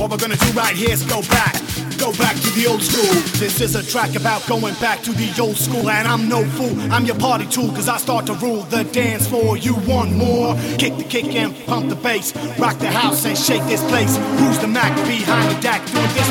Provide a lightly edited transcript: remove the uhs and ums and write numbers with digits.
What we're gonna do right here is go back to the old school. This is a track about going back to the old school. And I'm no fool, I'm your party tool, cause I start to rule the dance floor. You want more? Kick the kick and pump the bass. Rock the house and shake this place. Who's the Mac behind the deck doing this